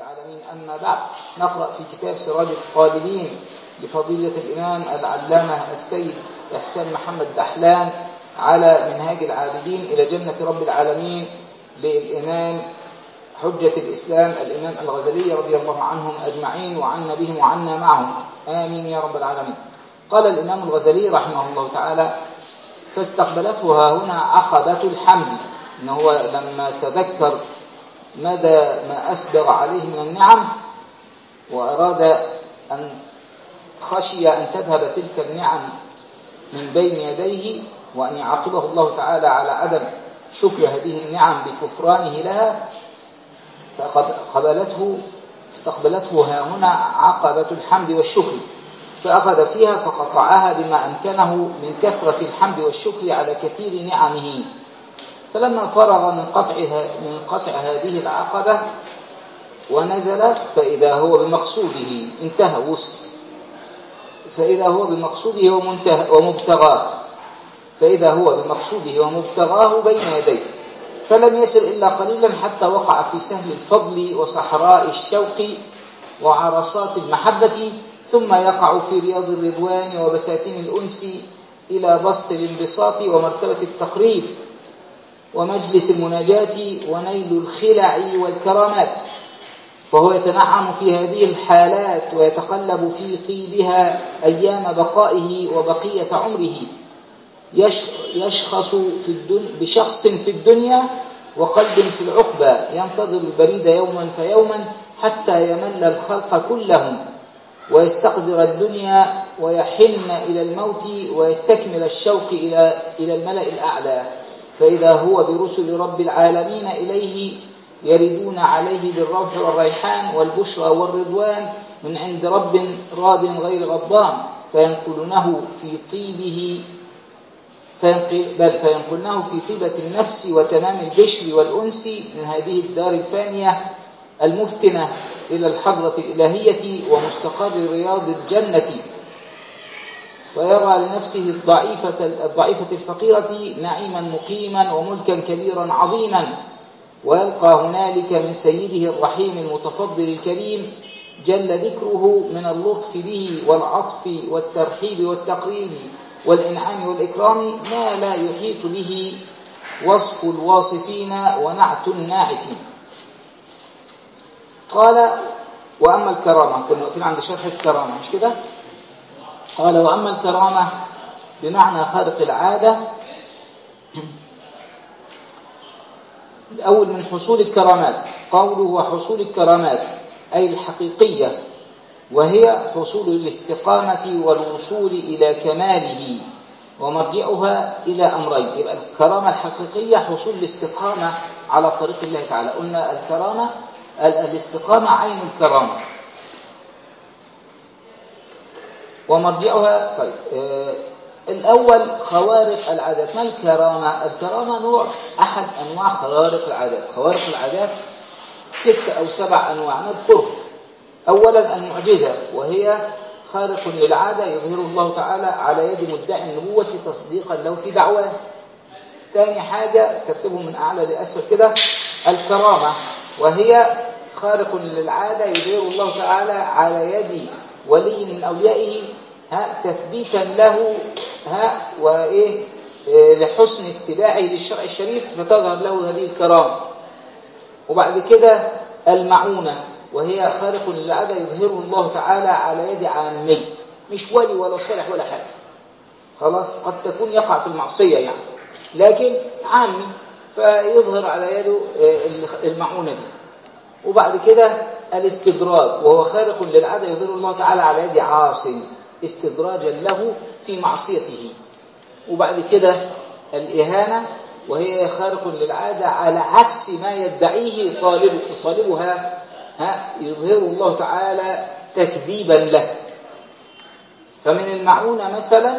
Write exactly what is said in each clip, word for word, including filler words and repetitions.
العالمين. أما بعد، نقرأ في كتاب سراج الطالبين لفضيلة الإمام العلامة السيد إحسان محمد دحلان على منهاج العابدين إلى جنة رب العالمين للإمام حجة الإسلام الإمام الغزالي رضي الله عنهم أجمعين وعنا بهم وعنا معهم آمين يا رب العالمين. قال الإمام الغزالي رحمه الله تعالى: فاستقبلته هنا عقبة الحمد، إنه هو لما تذكر مدى ما أسبغ عليه من النعم وأراد أن خشي أن تذهب تلك النعم من بين يديه وأن يعاقبه الله تعالى على عدم شكر هذه النعم بكفرانه لها، قبلته استقبلته ها هنا عقبة الحمد والشكر، فأخذ فيها فقطعها بما أمكنه من كثرة الحمد والشكر على كثير نعمه. فلما فرغ من قطعها من قطع هذه العقبة ونزل فإذا هو بمقصوده انتهى وصل، فإذا هو بمقصوده ومنتهى ومبتغاه فإذا هو بمقصوده ومبتغاه بين يديه، فلم يسر إلا قليلا حتى وقع في سهل الفضل وصحراء الشوق وعرصات المحبة، ثم يقع في رياض الرضوان وبساتين الأنس إلى بسط الانبساط ومرتبة التقريب ومجلس المناجاة ونيل الخلع والكرامات، فهو يتنعم في هذه الحالات ويتقلب في طيبها أيام بقائه وبقية عمره، يشخص في الدنيا بشخص في الدنيا وقلب في العقبى، ينتظر البريد يوما فيوما حتى يمل الخلق كلهم ويستقدر الدنيا ويحن إلى الموت ويستكمل الشوق إلى إلى الملأ الأعلى، فإذا هو برسل رب العالمين إليه يردون عليه بالروح والريحان والبشرى والرضوان من عند رب راض غير غضبان، فينقلونه في طيبه فينقل بل فينقلونه في طيبة النفس وتمام البشر والأنس من هذه الدار الفانية المفتنة إلى الحضرة الإلهية ومستقر رياض الجنة، ويرى لنفسه الضعيفة الضعيفة الفقيرة نعيما مقيما وملكا كبيرا عظيما، ويلقى هنالك من سيده الرحيم المتفضل الكريم جل ذكره من اللطف به والعطف والترحيب والتقريب والإنعام والإكرام ما لا يحيط به وصف الواصفين ونعت الناعتين. قال: وأما الكرامة، كنا واقفين عند شرح الكرامة مش كده؟ قال: وأما الكرامة بمعنى خارق العادة، الأول من حصول الكرامات، قوله وحصول الكرامات أي الحقيقية، وهي حصول الاستقامة والوصول إلى كماله، ومرجعها إلى أمرين. يبقى الكرامة الحقيقية حصول الاستقامة على طريق الله تعالى، قلنا الكرامة الاستقامة عين الكرامة، ومرجعها طيب آه الأول خوارق العادات. ما الكرامة؟ الكرامة نوع أحد أنواع خوارق العادات. خوارق العادات ست أو سبع أنواع نذكرها. أولا المعجزة، وهي خارق للعادة يظهر الله تعالى على يد مدعي النبوة تصديقا له في دعواه. ثاني حاجة ترتبهم من أعلى لأسفل كده الكرامة، وهي خارق للعادة يظهر الله تعالى على يد ولي من أوليائه ها تثبيتا له ها وإيه لحسن اتباعه للشرع الشريف فتظهر له هذه الكرامة. وبعد كده المعونة، وهي خارق للعادة يظهره الله تعالى على يد عامي، مش ولي ولا صالح ولا حاجة، خلاص قد تكون يقع في المعصية يعني، لكن عامي فيظهر على يده المعونة دي. وبعد كده الاستدراج، وهو خارق للعادة يظهر الله تعالى على يد عاصم استدراجا له في معصيته. وبعد كده الإهانة، وهي خارق للعادة على عكس ما يدعيه طالب طالبها ها يظهر الله تعالى تكذيبا له. فمن المعونة مثلا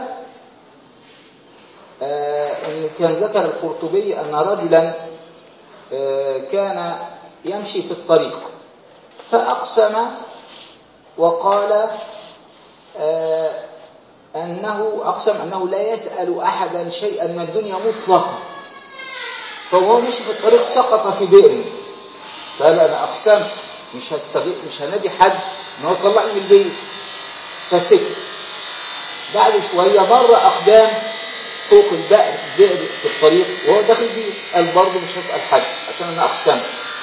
آه ان كان ذكر القرطبي ان رجلا آه كان يمشي في الطريق فأقسم وقال آه أنه أقسم أنه لا يسأل أحدا شيئا من الدنيا مطلقا، فهو مشي في الطريق سقط في بئر، قال أنا أقسمت مش هستغل مش هنادي حد ان هو يطلعني من البيت. فسكت. بعد شويه مر اقدام فوق البئر بئر في الطريق وهو داخل بيه، قال برضه مش هسال حد عشان انا اقسم.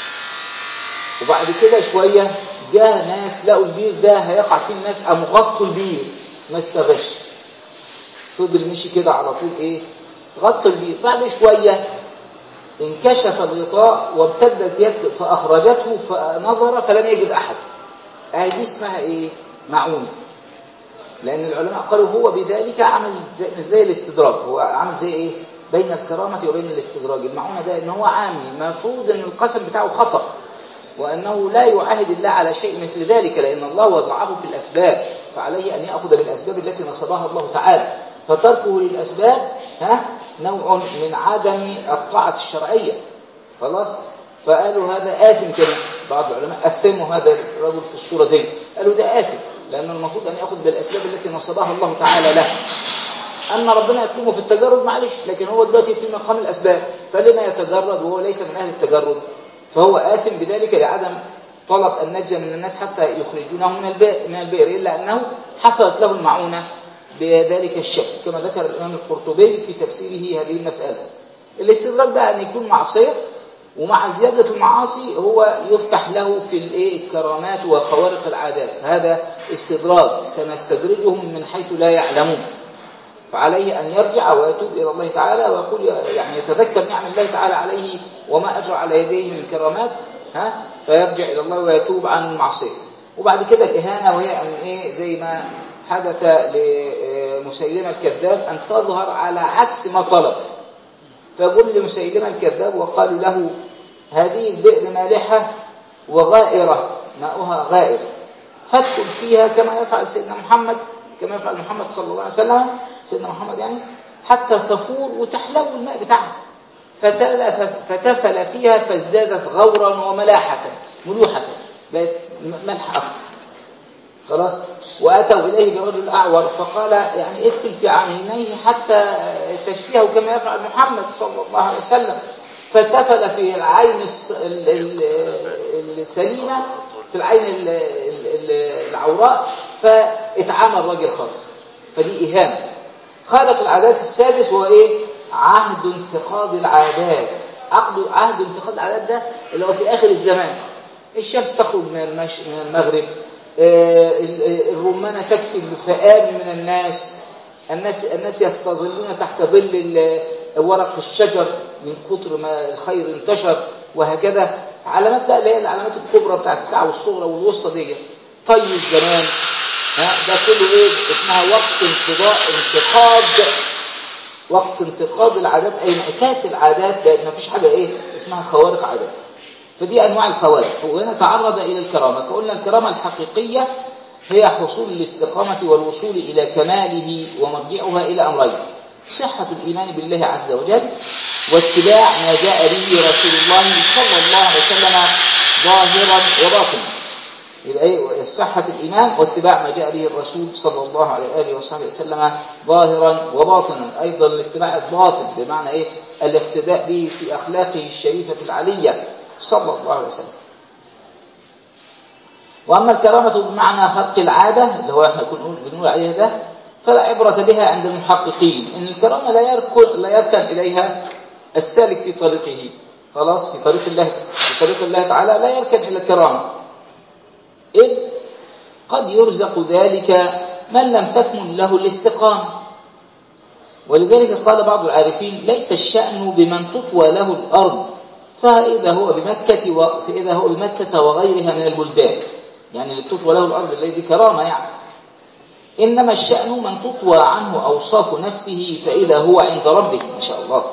وبعد كده شويه جاء ناس لقوا البير ده هيقع فيه الناس، قاموا غطوا البير ما استغش. فضل مشي كده على طول ايه غطى البير. بعد شويه انكشف الغطاء وامتدت يد فاخرجته فنظر فلم يجد احد. اهي دي اسمها ايه؟ معونه. لان العلماء قالوا هو بذلك عمل زي, زي الاستدراج، هو عامل زي ايه بين الكرامه وبين الاستدراج. المعونه ده ان هو عامي، المفروض ان القسم بتاعه خطأ وأنه لا يعاهد الله على شيء مثل ذلك، لأن الله وضعه في الأسباب، فعليه أن يأخذ بالأسباب التي نصبها الله تعالى. فتركه للأسباب ها نوع من عدم الطاعة الشرعية. خلاص؟ فقالوا هذا آثم كمان. بعض العلماء أثموا هذا الرجل في الصورة دي، قالوا ده آثم لأن المفروض أن يأخذ بالأسباب التي نصبها الله تعالى له. أما ربنا يكتمه في التجرد معلش، لكن هو دلوقتي في مقام الأسباب، فلما يتجرد وهو ليس من أهل التجرد؟ فهو آثم بذلك لعدم طلب النجاة من الناس حتى يخرجونه من البئر, من البئر إلا أنه حصلت له المعونة بذلك الشكل، كما ذكر الإمام القرطبي في تفسيره هذه المسألة. الاستدراج بقى أن يكون معصية، ومع زيادة المعاصي هو يفتح له في الكرامات وخوارق العادات. هذا استدراج سنستدرجهم من حيث لا يعلمون. فعليه أن يرجع ويتوب إلى الله تعالى ويقول يعني يتذكر نعم الله تعالى عليه وما أجرى على يديه من كرامات، ها فيرجع إلى الله ويتوب عن المعصية. وبعد كده الإهانة، وهي أن إيه زي ما حدث لمسيلمة الكذاب أن تظهر على عكس ما طلب. فقل لمسيلمة الكذاب وقالوا له هذه البئر مالحة وغائرة ماؤها غائر فادخل فيها كما يفعل سيدنا محمد، كما يفعل محمد صلى الله عليه وسلم، سيدنا محمد يعني، حتى تفور وتحلو الماء بتاعها. فتفل فيها فازدادت غورا وملاحة ملوحة، بقت ملح أكثر. خلاص. وأتوا إليه برجل أعور فقال يعني ادخل في عينيه حتى تشفيه كما يفعل محمد صلى الله عليه وسلم. فتفل في العين السليمة في العين العوراء فاتعامى الراجل خالص. فدي إهانة. خالق العادات السادس هو إيه؟ عهد انتقاض العادات. عقد عهد انتقاض العادات ده اللي هو في آخر الزمان. الشمس تخرج من المش... من المغرب، الرمانة تكفي الفئام من الناس، الناس الناس يستظلون تحت ظل ورق الشجر من كتر ما الخير انتشر، وهكذا. علامات بقى اللي هي العلامات الكبرى بتاعت الساعة والصغرى والوسطى دي، طي الزمان، ها ده كله ايه؟ اسمها وقت انقضاء انتقاد وقت انتقاد العادات، اي انعكاس العادات، لان مفيش حاجه ايه اسمها خوارق عادات. فدي انواع الخوارق. وهنا تعرض الى الكرامه، فقلنا الكرامه الحقيقيه هي حصول الاستقامه والوصول الى كماله، ومرجعها الى امرين: صحه الايمان بالله عز وجل، واتباع ما جاء به رسول الله صلى الله عليه وسلم ظاهرا وباطنا. يبقى ايه؟ صحة الإيمان واتباع ما جاء به الرسول صلى الله عليه وآله وصحبه وسلم ظاهرا وباطنا. أيضا الاتباع الباطن بمعنى ايه؟ الاقتداء به في أخلاقه الشريفة العلية صلى الله عليه وسلم. وأما الكرامة بمعنى خرق العادة اللي هو احنا كنا بنقول عليه ده، فلا عبرة بها عند المحققين. إن الكرامة لا يركن لا يركن إليها السالك في طريقه. خلاص. في طريق الله في طريق الله تعالى لا يركن إلى الكرامة، إذ قد يرزق ذلك من لم تكمن له الاستقامة. ولذلك قال بعض العارفين: ليس الشأن بمن تطوى له الأرض فإذا هو بمكة و... فإذا هو بمكة وغيرها من البلدان. يعني اللي تطوى له الأرض اللي دي كرامة يعني. إنما الشأن من تطوى عنه أوصاف نفسه فإذا هو عند ربه. ما شاء الله.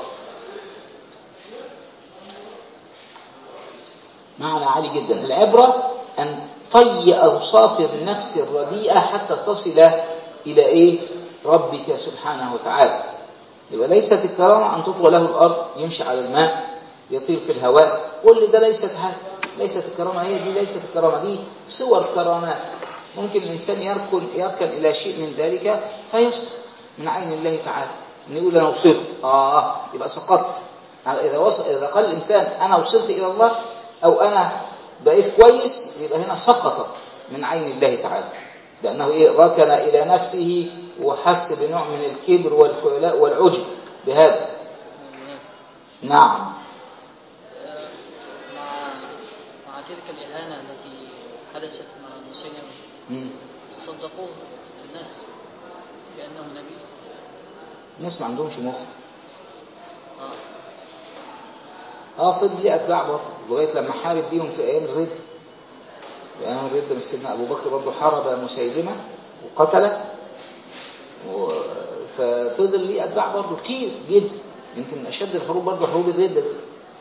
معنى عالي جدا. العبرة أن طي أوصاف النفس الرديئة حتى تصل إلى إيه؟ ربك سبحانه وتعالى. يبقى ليست الكرامة أن تطوى له الأرض، يمشي على الماء، يطير في الهواء، كل ده ليست حاجة. ليست الكرامة هي دي، ليست الكرامة دي صور كرامات. ممكن الإنسان يركن يركن إلى شيء من ذلك فيسقط من عين الله تعالى. إن يقول أنا وصلت، آه يبقى سقطت. إذا وصل إذا قال الإنسان أنا وصلت إلى الله، أو أنا بقيت كويس، يبقى هنا سقط من عين الله تعالى، لأنه إيه ركن إلى نفسه وحس بنوع من الكبر والخيلاء والعجب بهذا. نعم. مع مع تلك الإهانة التي حدثت مع مسيلمة صدقوه الناس بأنه نبي. الناس ما عندهمش مخ. اه اه فضل لي اتباع برضه لغايه لما حارب بيهم في ايام الرد. في ايام الرد من سيدنا ابو بكر برضه حارب مسيلمه وقتله، ففضل لي اتباع برضه كتير جدا، يمكن من اشد الحروب برضه حروب الرد دي.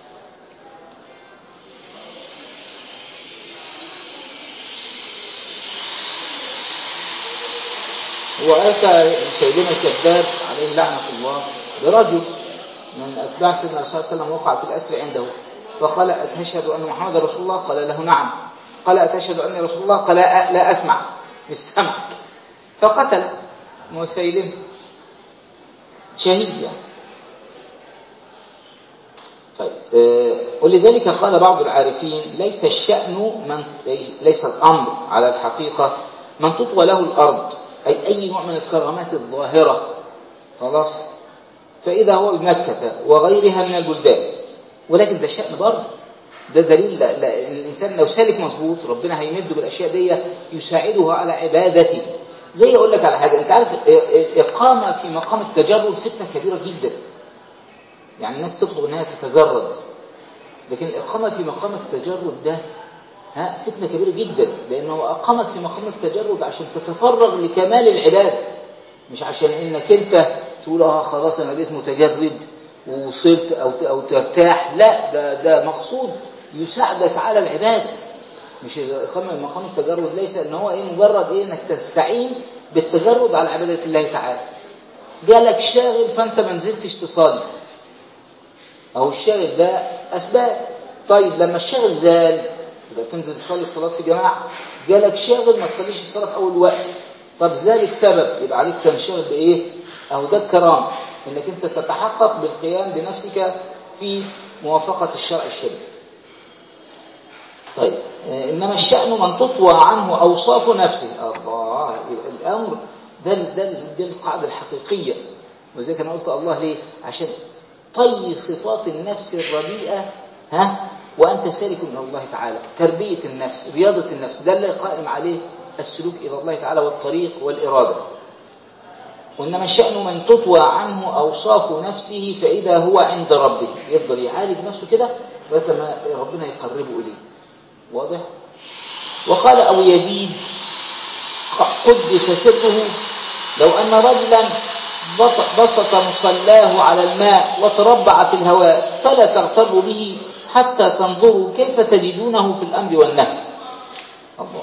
واتى مسيلمه الكذاب عليه لعنه الله برجل من أتباع سيدنا الرسول صلى الله عليه وسلم وقع في الأسر عنده، فقال أتشهد أن محمد رسول الله؟ قال له نعم. قال أتشهد أني رسول الله؟ قال لا أسمع، مش سمع. فقتل مسيلمة شهيد يعني. طيب آه ولذلك قال بعض العارفين ليس الشأن من ليس الأمر على الحقيقة من تطوى له الأرض، أي أي نوع من الكرامات الظاهرة خلاص، فإذا هو بمكة وغيرها من البلدان، ولكن ده شأن برضه، ده دليل لا لا الإنسان لو سالك مظبوط ربنا هيمده بالأشياء دي يساعده على عبادته. زي أقول لك على حاجة، أنت عارف إقامة في مقام التجرد فتنة كبيرة جدا، يعني الناس تطلب أنها تتجرد، لكن الإقامة في مقام التجرد ده ها فتنة كبيرة جدا، لأنه أقامك في مقام التجرد عشان تتفرغ لكمال العبادة، مش عشان إنك أنت تقول اه خلاص انا بقيت متجرد ووصلت او او ترتاح. لا، ده ده مقصود يساعدك على العباده، مش اقامه مقام التجرد ليس ان هو ايه مجرد ايه انك تستعين بالتجرد على عباده الله تعالى. جالك شاغل فانت ما نزلتش تصلي، او الشاغل ده اسباب. طيب لما الشاغل زال يبقى تنزل تصلي الصلاه في جماعه. جالك شاغل ما تصليش الصلاه في اول وقت، طب زال السبب يبقى عليك تنشغل بايه؟ أو ده الكرامة، إنك أنت تتحقق بالقيام بنفسك في موافقة الشرع الشريف. طيب إنما الشأن من تطوى عنه أوصاف نفسه. الله، الأمر ده ده ده القاعدة الحقيقية. وزي كان قلت الله ليه؟ عشان طي صفات النفس الرديئة ها وأنت سالك من الله تعالى، تربية النفس، رياضة النفس، ده اللي قائم عليه السلوك إلى الله تعالى والطريق والإرادة. وإنما الشأن من تطوى عنه أوصاف نفسه فإذا هو عند ربه، يفضل يعالج نفسه كده لغاية ما ربنا يقربه إليه. واضح؟ وقال أبو يزيد قدس سره لو أن رجلا بسط مصلاه على الماء وتربع في الهواء فلا تغتروا به حتى تنظروا كيف تجدونه في الأمر والنهي. الله،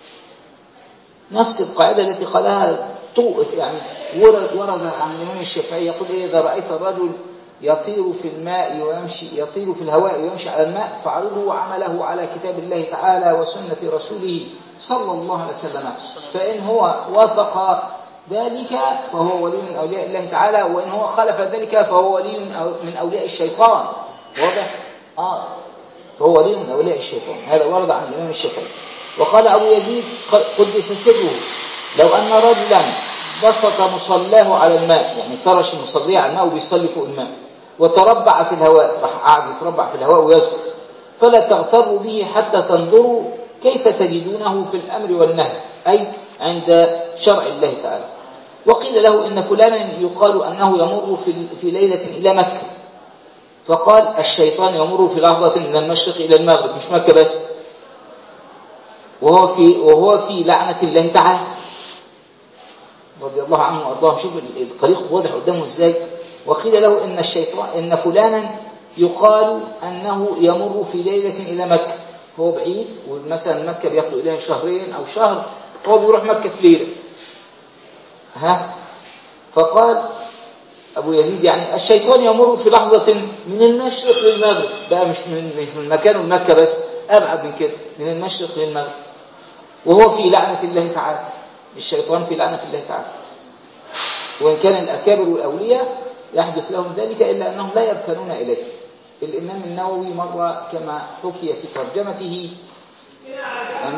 نفس القاعدة التي قالها طوءت يعني ورد, ورد عن الإمام الشافعي يقول إيه؟ إذا رأيت الرجل يطير في الماء ويمشي يطير في الهواء ويمشي على الماء فعرضه عمله على كتاب الله تعالى وسنة رسوله صلى الله عليه وسلم، فإن هو وافق ذلك فهو ولي من أولياء الله تعالى، وإن هو خالف ذلك فهو ولي من أولياء الشيطان. واضح؟ آه فهو ولي من أولياء الشيطان. هذا ورد عن الإمام الشافعي. وقال أبو يزيد قدس سره لو أن رجلا بسط مصلاه على الماء، يعني فرش المصلي على الماء وبيصلي فوق الماء، وتربع في الهواء، راح قاعد يتربع في الهواء ويسكت، فلا تغتروا به حتى تنظروا كيف تجدونه في الأمر والنهي، أي عند شرع الله تعالى. وقيل له إن فلانا يقال أنه يمر في في ليلة إلى مكة، فقال الشيطان يمر في لحظة من المشرق إلى المغرب، مش مكة بس، وهو في وهو في لعنة الله تعالى رضي الله عنه وارضاه. شوف الطريق واضح قدامه ازاي. وقيل له ان الشيطان ان فلانا يقال انه يمر في ليله الى مكه، هو بعيد ومثلا مكه بياخد اليها شهرين او شهر، هو بيروح مكه في ليله ها فقال ابو يزيد يعني الشيطان يمر في لحظه من المشرق للمغرب، بقى مش من مش من مكانه مكه بس، ابعد من كده، من المشرق للمغرب، وهو في لعنه الله تعالى، الشيطان في لعنة الله تعالى. وإن كان الأكابر والأولياء يحدث لهم ذلك إلا أنهم لا يركنون إليه. الإمام النووي مرة كما حكي في ترجمته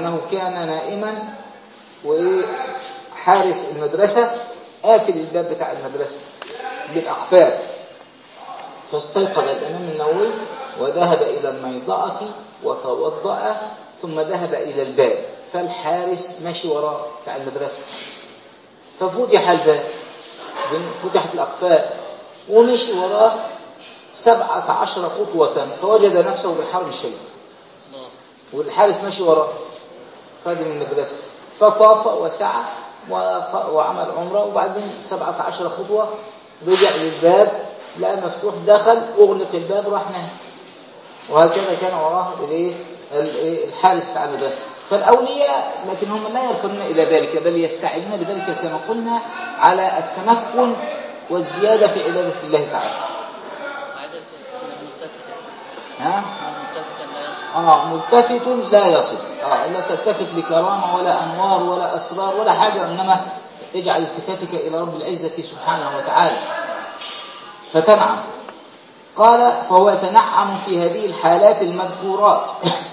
أنه كان نائما وحارس المدرسة قافل الباب بتاع المدرسة بالأقفال، فاستيقظ الإمام النووي وذهب إلى الميضأة وتوضأ ثم ذهب إلى الباب، فالحارس ماشي وراه بتاع المدرسة، ففتح الباب، فتحت الأقفال ومشي وراه سبعة عشر خطوة، فوجد نفسه بالحرم الشريف والحارس ماشي وراه خادم المدرسة، فطاف وسعى وعمل عمره، وبعدين سبعة عشر خطوة رجع للباب لقى مفتوح، دخل أغلق الباب راح نام. وهكذا كان وراه الحارس بتاع المدرسة. فالأولياء لكن هم لا يركنون إلى ذلك، بل يستعينون بذلك كما قلنا على التمكن والزيادة في عبادة الله تعالى. ها؟ آه ملتفت لا يصل، آه لا تلتفت لكرامة ولا أنوار ولا أسرار ولا حاجة، إنما اجعل التفاتك إلى رب العزة سبحانه وتعالى فتنعم. قال فهو يتنعم في هذه الحالات المذكورات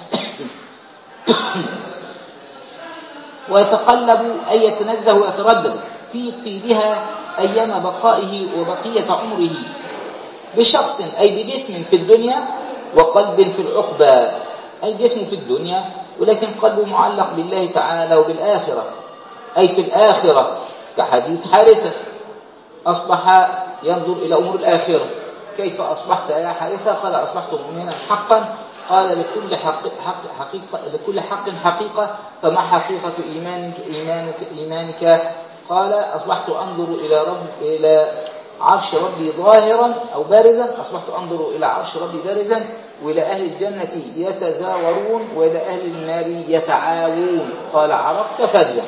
ويتقلب أي يتنزه ويتردد في طيبها أيام بقائه وبقية عمره بشخص أي بجسم في الدنيا وقلب في العقبى، أي جسم في الدنيا ولكن قلبه معلق بالله تعالى وبالآخرة، أي في الآخرة كحديث حارثة أصبح ينظر إلى أمور الآخرة. كيف أصبحت يا حارثة؟ قال أصبحت مؤمنا حقا. قال لكل حق حق حقيقة لكل حق حقيقة، فما حقيقة إيمانك إيمانك إيمانك؟ قال أصبحت أنظر إلى رب إلى عرش ربي ظاهرا أو بارزا، أصبحت أنظر إلى عرش ربي بارزا، وإلى أهل الجنة يتزاورون وإلى أهل النار يتعاوون. قال عرفت فارجع.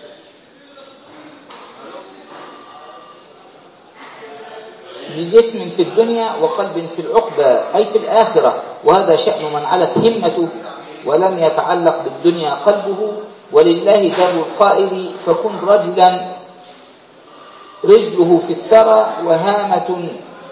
بجسم في الدنيا وقلب في العقبى أي في الآخرة، وهذا شأن من علت همته ولم يتعلق بالدنيا قلبه. ولله در القائل فكن رجلا رجله في الثرى وهامة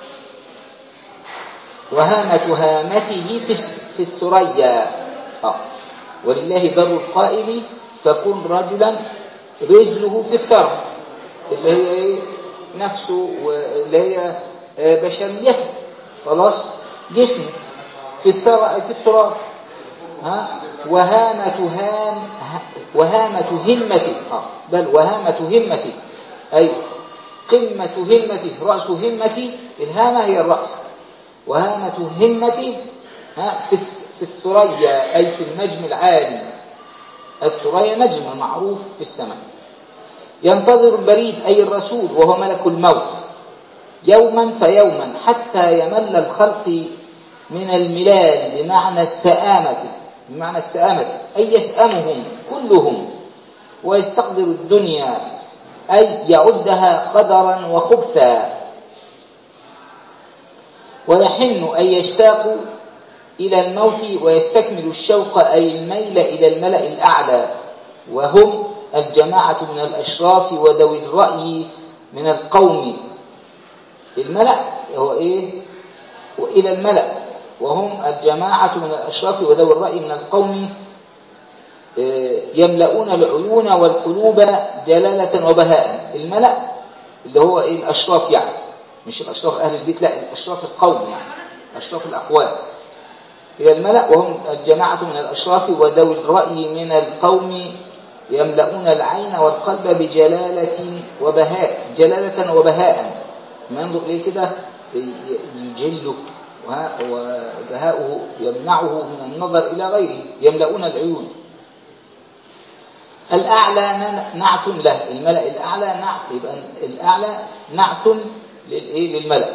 وهامة هامته في الثريا. آه. ولله در القائل فكن رجلا رجله في الثرى، اللي هي ايه؟ نفسه، واللي هي بشريته، خلاص جسمه في الثرى أي في التراب. ها وهامة هام وهامة همته، آه. بل وهامة همته أي قمة همته، رأس همتي، الهامة هي الرأس، وهامة همتي ها في في الثريا أي في النجم العالي. الثريا نجم معروف في السماء. ينتظر البريد أي الرسول وهو ملك الموت يوما فيوما حتى يمل الخلق من الملال بمعنى السآمة، بمعنى السآمة أي يسأمهم كلهم، ويستقدر الدنيا أي يعدها قدرا وخبثا، ويحن أي يشتاق إلى الموت ويستكمل الشوق أي الميل إلى الملأ الأعلى، وهم الجماعة من الأشراف وذوي الرأي من القوم. الملأ هو إيه؟ وإلى الملأ، وهم الجماعة من الأشراف وذوي الرأي من القوم يملؤون العيون والقلوب جلالة وبهاء. الملأ اللي هو إيه؟ الأشراف، يعني مش الأشراف أهل البيت، لا الأشراف القوم، يعني أشراف الأقوام. إلى الملأ وهم الجماعة من الأشراف وذوي الرأي من القوم يملؤون العين والقلب بجلالة وبهاء، جلالة وبهاء، ما ينظر إليه كده يجله، وبهاؤه يمنعه من النظر إلى غيره. يملؤون العيون. الأعلى نعت له، الملأ الأعلى نعت، يبقى الأعلى نعت للملأ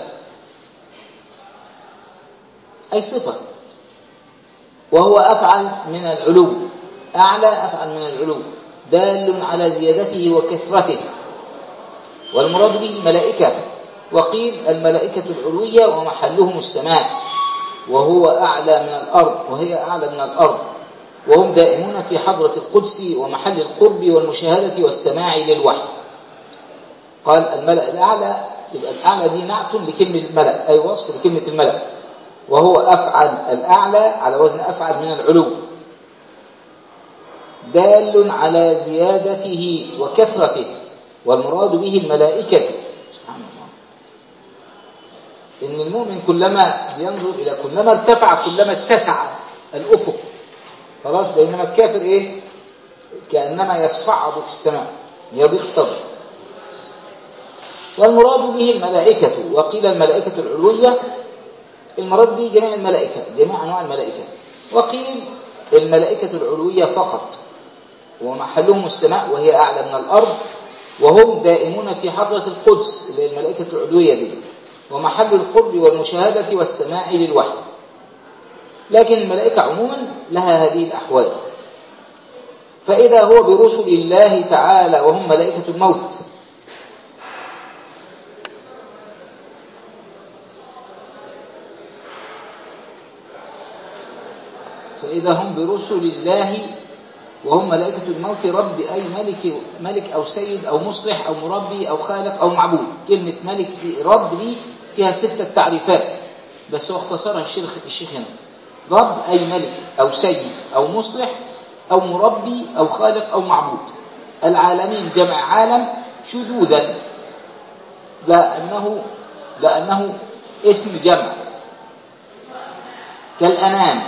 أي صفة، وهو أفعل من العلو. أعلى أفعل من العلو دال على زيادته وكثرته، والمراد به الملائكة. وقيل الملائكة العلوية ومحلهم السماء، وهو أعلى من الأرض، وهي أعلى من الأرض، وهم دائمون في حضرة القدس ومحل القرب والمشاهدة والسماع للوحي. قال الملأ الأعلى، يبقى الأعلى دي نعت لكلمة الملأ، أي وصف لكلمة الملأ، وهو أفعل الأعلى على وزن أفعل من العلو، دال على زيادته وكثرته، والمراد به الملائكة. سبحان الله. إن المؤمن كلما ينظر إلى كلما ارتفع كلما اتسع الأفق، خلاص. بينما الكافر إيه؟ كأنما يصعد في السماء، يضيق صدره. والمراد به الملائكة، وقيل الملائكة العلوية، المراد به جميع الملائكة، جميع أنواع الملائكة، وقيل الملائكة العلوية فقط، ومحلهم السماء وهي أعلى من الأرض، وهم دائمون في حضرة القدس اللي هي الملائكة العلوية دي، ومحل القرب والمشاهدة والسماع للوحي. لكن الملائكة عموما لها هذه الأحوال. فإذا هو برسل الله تعالى وهم ملائكة الموت، فإذا هم برسل الله وهم ملائكة الموت، رب أي ملك، ملك أو سيد أو مصلح أو مربي أو خالق أو معبود. كلمة ملك دي رب دي فيها ستة تعريفات، بس هو اختصرها الشيخ الشيخ هنا. رب أي ملك أو سيد أو مصلح أو مربي أو خالق أو معبود. العالمين جمع عالم شذوذا، لأنه لأنه اسم جمع، كالأنام،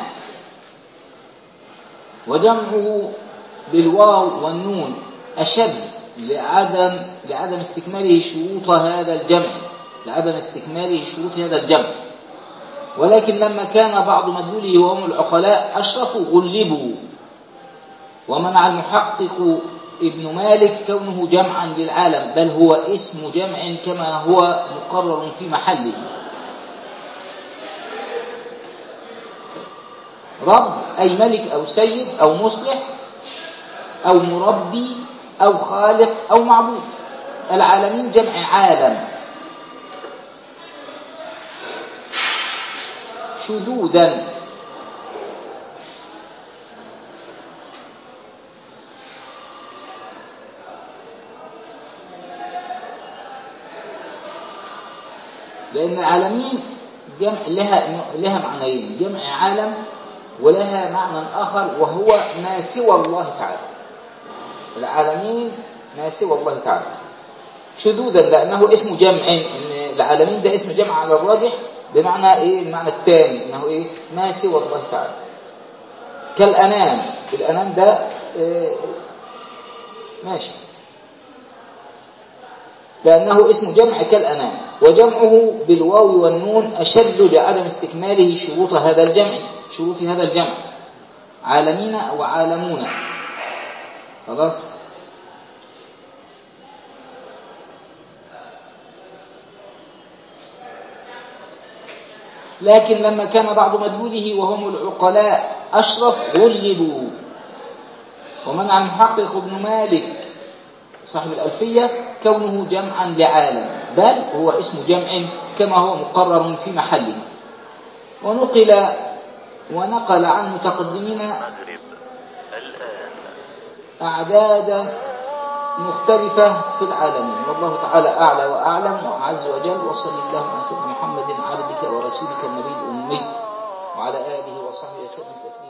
وجمعه بالواو والنون أشد لعدم لعدم استكماله شروط هذا الجمع لعدم استكماله شروط هذا الجمع. ولكن لما كان بعض مدلوله وهم العقلاء أشرفوا غلبوا. ومنع المحقق ابن مالك كونه جمعا للعالم، بل هو اسم جمع كما هو مقرر في محله. رب أي ملك أو سيد أو مصلح أو مربي أو خالق أو معبود. العالمين جمع عالم شذوذا، لأن العالمين جمع لها لها معنيين، جمع عالم ولها معنى آخر وهو ما سوى الله تعالى. العالمين ما سوى الله تعالى شذوذا لأنه اسم جمع. إن العالمين ده اسم جمع على الراجح بمعنى إيه؟ المعنى التام إنه إيه؟ ما سوى الله تعالى. كالأنام، الأنام ده إيه؟ ماشي، لأنه اسم جمع كالأنام، وجمعه بالواو والنون أشد لعدم استكماله شروط هذا الجمع شروط هذا الجمع عالمين أو عالمون. خلاص. لكن لما كان بعض مدلوله وهم العقلاء أشرف غلبوا. ومنع المحقق ابن مالك صاحب الألفية كونه جمعا لعالم، بل هو اسم جمع كما هو مقرر في محله. ونقل ونقل عن متقدمين أعداد مختلفة في العالمين، والله تعالى أعلى وأعلم وأعز وجل. وصلى الله على سيدنا محمد عبدك ورسولك النبي الأمي وعلى آله وصحبه وسلم تسليما.